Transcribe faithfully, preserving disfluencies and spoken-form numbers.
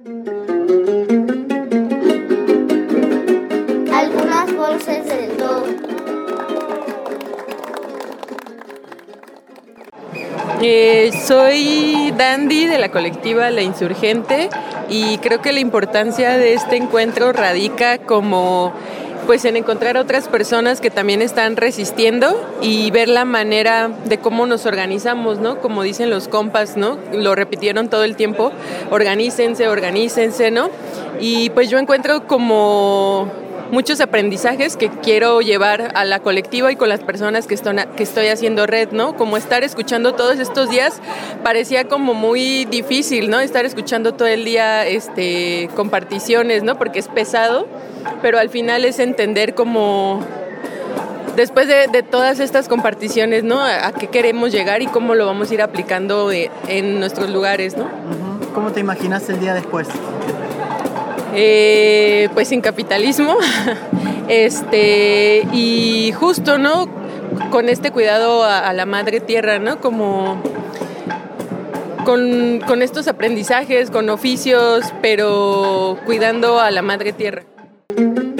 Algunas voces del todo. Eh, soy Dandy de la colectiva La Insurgente y creo que la importancia de este encuentro radica como pues en encontrar a otras personas que también están resistiendo y ver la manera de cómo nos organizamos, ¿no? Como dicen los compas, ¿no? Lo repitieron todo el tiempo, organícense, organícense, ¿no? Y pues yo encuentro como muchos aprendizajes que quiero llevar a la colectiva y con las personas que, están, que estoy haciendo red, ¿no? Como estar escuchando todos estos días parecía como muy difícil, ¿no? Estar escuchando todo el día este, comparticiones, ¿no? Porque es pesado, pero al final es entender como después de, de todas estas comparticiones, ¿no? A, a qué queremos llegar y cómo lo vamos a ir aplicando de, en nuestros lugares, ¿no? Uh-huh. ¿Cómo te imaginas el día después? Eh, pues sin capitalismo este y justo, ¿no? Con este cuidado a, a la madre tierra, ¿no? Como con, con estos aprendizajes, con oficios, pero cuidando a la madre tierra.